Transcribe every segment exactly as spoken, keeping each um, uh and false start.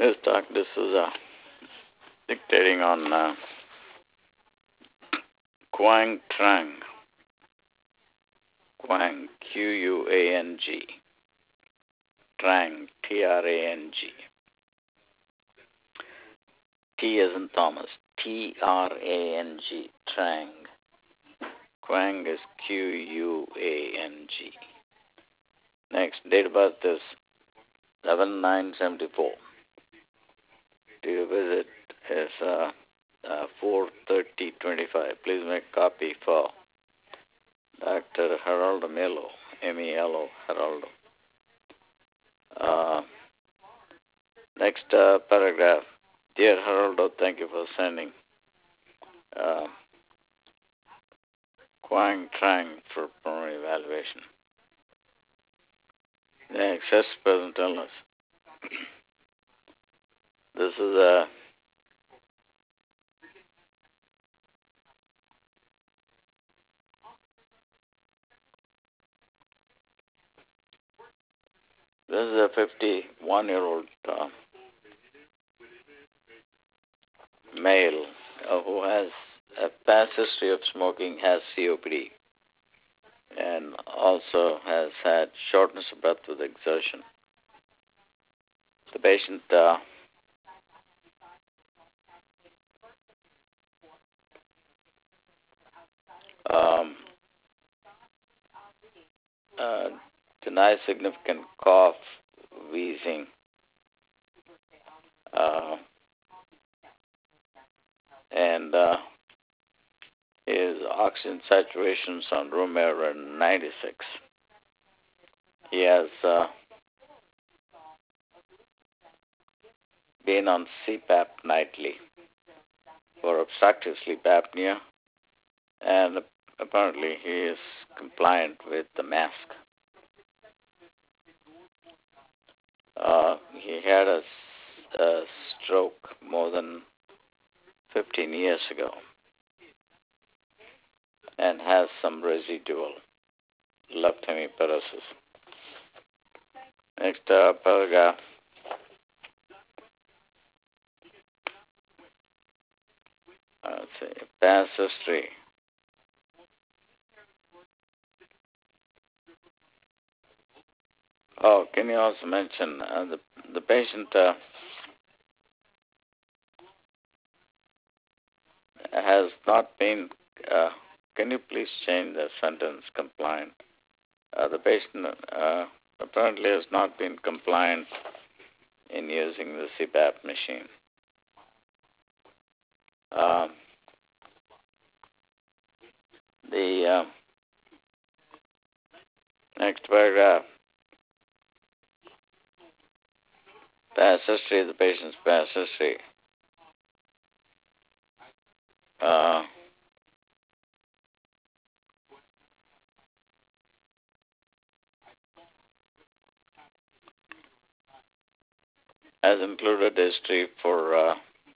This talk, this is uh, dictating on uh, Quang Trang. Quang, Q U A N G. Trang, T R A N G. T as in Thomas, T R A N G, Trang. Quang is Q U A N G. Next, date of birth is eleven nine seventy-four. Date of visit is uh, uh, four thirty twenty-five. Please make copy for Doctor Geraldo Melo, M E L O, Geraldo. Uh, next uh, paragraph. Dear Geraldo, thank you for sending uh, Quang Trang for preliminary evaluation. Next, excess present illness. This is a this is a fifty-one-year-old uh, male uh, who has a past history of smoking, has C O P D, and also has had shortness of breath with exertion. The patient uh, um, uh, denies significant cough, wheezing, uh, and uh, his oxygen saturations on room air are ninety-six. He has uh, been on C PAP nightly for obstructive sleep apnea, and apparently he is compliant with the mask. Uh, he had a, a stroke more than fifteen years ago and has some residual left hemiparesis. Next uh, paragraph. Uh, let's see, past history. Oh, can you also mention uh, the the patient uh, has not been. Uh, can you please change the sentence compliant? Uh, the patient uh, apparently has not been compliant in using the C PAP machine. Um, the uh, next paragraph. Past history, the patient's past history. Uh, has included history for uh,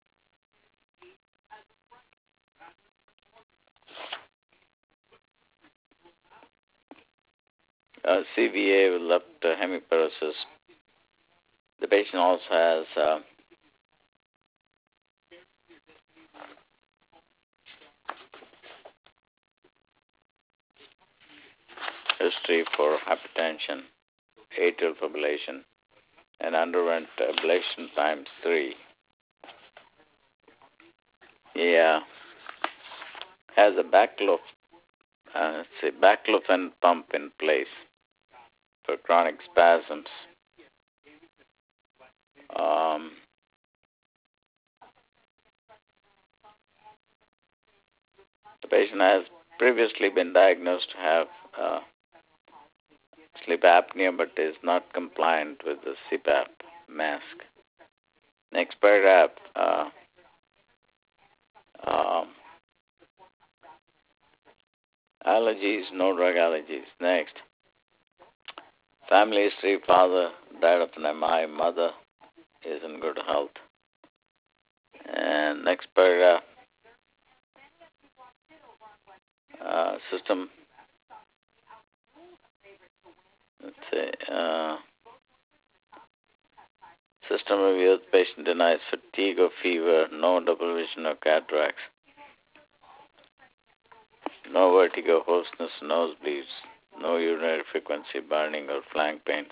uh, C V A with left uh, hemiparesis. The patient also has uh, history for hypertension, atrial fibrillation, and underwent ablation times three. He uh, has a baclofen, uh, let's say baclofen pump in place for chronic spasms. Um, the patient has previously been diagnosed to have uh, sleep apnea, but is not compliant with the C PAP mask. Next paragraph. Uh, um, allergies, no drug allergies. Next. Family history: father died of an M I, mother is in good health. And next paragraph. Uh, system. Let's say uh, System review. The patient denies fatigue or fever, no double vision or cataracts, no vertigo, hoarseness, nosebleeds, no urinary frequency, burning or flank pains,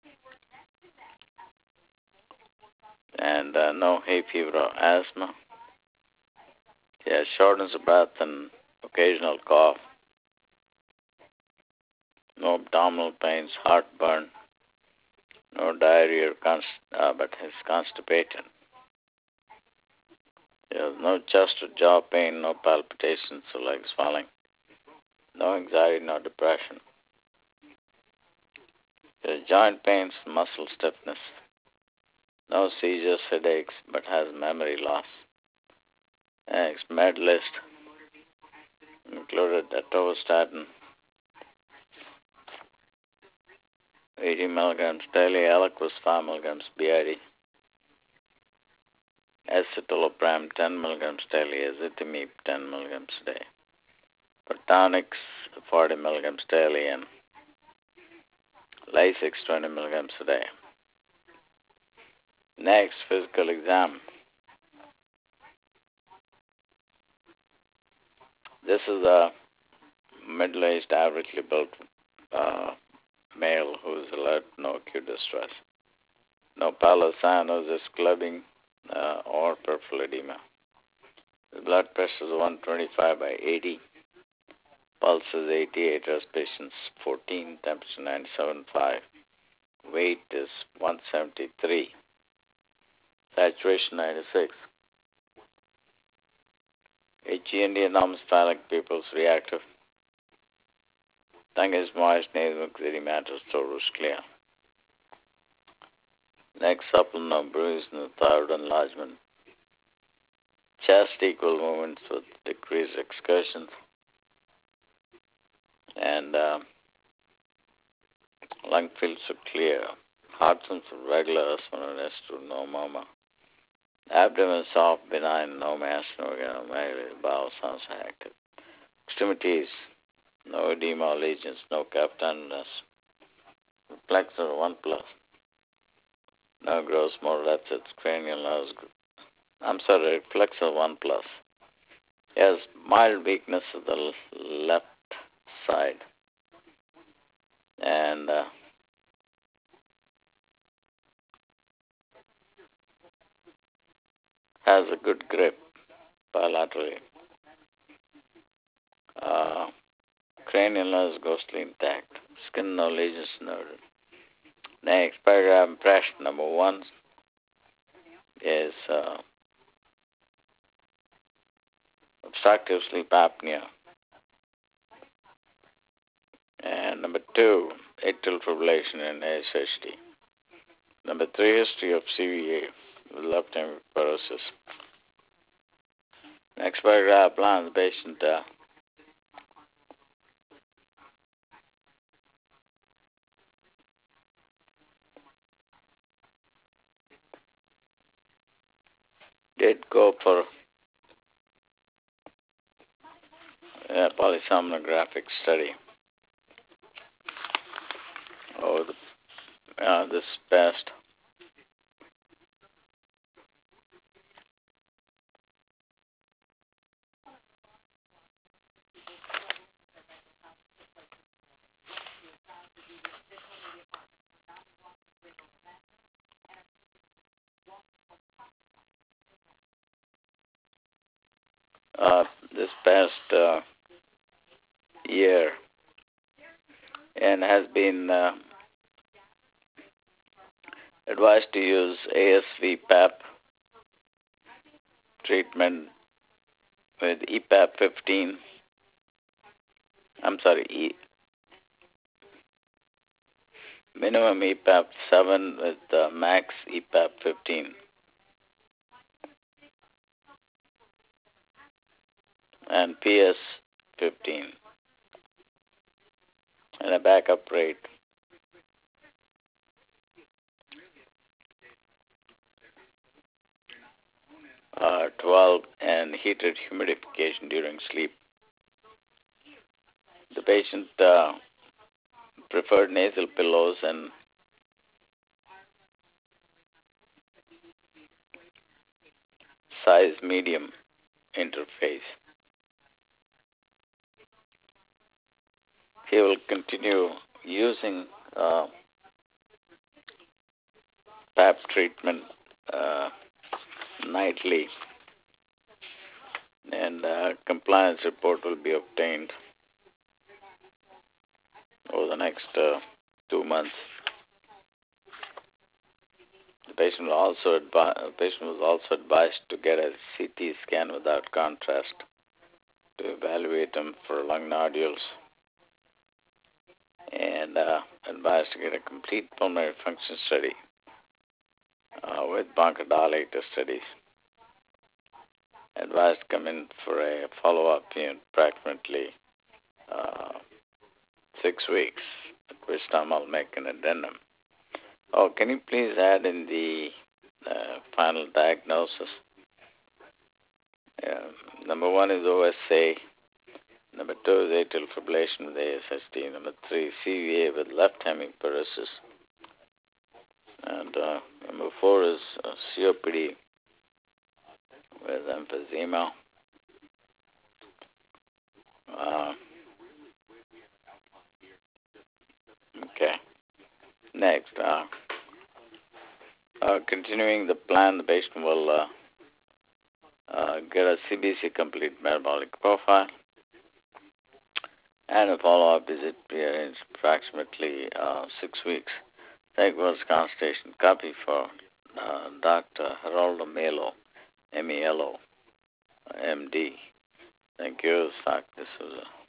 and uh, no hay fever or asthma. He has shortness of breath and occasional cough, no abdominal pains, heartburn, no diarrhea, or const- uh, but he's constipated. He has no chest or jaw pain, no palpitations or leg swelling, no anxiety, no depression. He has joint pains, muscle stiffness, no seizures, headaches, but has memory loss. Next, med list included atorvastatin, eighty milligrams daily, Eliquis five milligrams B I D, escitalopram ten milligrams daily, ezetimibe ten milligrams a day, Protonix forty milligrams daily, and Lasix twenty milligrams a day. Next, physical exam. This is a middle-aged, averagely built uh, male who is alert, no acute distress, no pallor, cyanosis, clubbing, uh, or peripheral edema. The blood pressure is one twenty-five by eighty, pulse is eighty-eight, respiration fourteen, temperature ninety-seven point five, weight is one seventy-three, saturation ninety-six. H E N D anomalous phallic pupils reactive. Tongue is moist, nasal erythematous, throat clear. Neck supple, no bruise, no thyroid enlargement. Chest equal movements with decreased excursions. And uh, lung fields are clear. Heart sounds regular, asthma, no murmur. Abdomen soft, benign, no mass, no organomegaly. Bowel sounds active. Extremities, no edema or lesions, no calf tenderness. Flexor one plus. No gross motor deficits, cranial nerves. I'm sorry, flexor one plus. Yes, mild weakness of the left side. And uh, has a good grip bilaterally. Uh, cranial nerves ghostly intact. Skin no lesions noted. Next, paragraph impression number one is uh, obstructive sleep apnea. And number two, atrial fibrillation and A S H D. Number three, history of C V A with left atrial fibrosis. Next paragraph, plans the patient uh, did go for a polysomnographic study. Oh, the, uh, this past uh, this past uh, year, and has been uh, advised to use A S V P A P treatment with E P A P fifteen. I'm sorry, e, minimum E P A P seven with uh, max E P A P fifteen. And P S fifteen. And a backup rate. Uh, twelve, and heated humidification during sleep. The patient uh, preferred nasal pillows and size medium interface. He will continue using uh, P A P treatment uh, nightly, and uh, compliance report will be obtained over the next uh, two months. The patient, will also advi- the patient was also advised to get a C T scan without contrast to evaluate him for lung nodules, and uh, advised to get a complete pulmonary function study uh, with bronchodilator studies. Advised to come in for a follow-up in approximately uh, six weeks, at which time I'll make an addendum. Oh, can you please add in the uh, final diagnosis? Uh, number one is O S A. Number two is atrial fibrillation with A S S T. Number three, C V A with left hemiparesis. And uh, number four is uh, C O P D with emphysema. Uh, okay. Next, uh, uh, continuing the plan, the patient will uh, uh, get a C B C complete metabolic profile, and a follow-up visit be arranged approximately uh, six weeks. Thank you for this consultation. Copy for uh, Doctor Geraldo Melo, M E L O, M D. Thank you, Doc. This was a